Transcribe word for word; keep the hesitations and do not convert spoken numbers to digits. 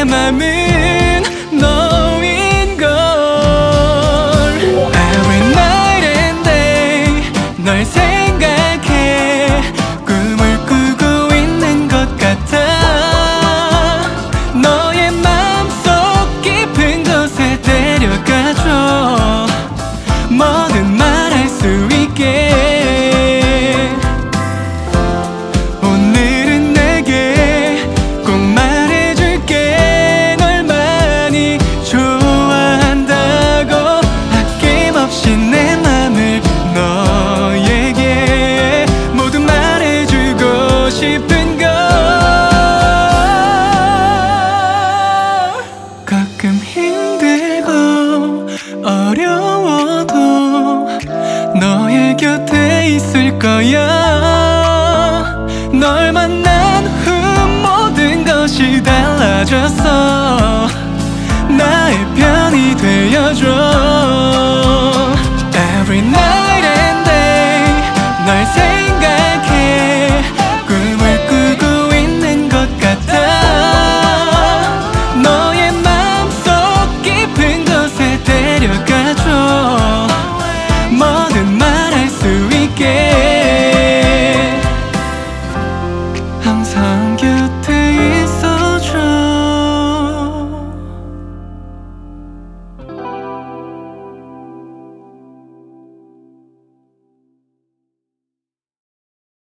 내 맘은 너인걸. Every night and day 널 생각해 꿈을 꾸고 있는 것 같아. 너의 맘속 깊은 곳에 데려가줘. 뭐든 말할 수 있게. 오늘은 내게 꼭 말해줄게. 널 많이 좋아한다고. 아낌없이 내 맘을 너에게 모두 말해주고 싶은 걸. 가끔 힘들고 어려워도 너의 곁에 있을 거야. 널 만난 후 모든 것이 달라졌어. 나의 편이 되어줘.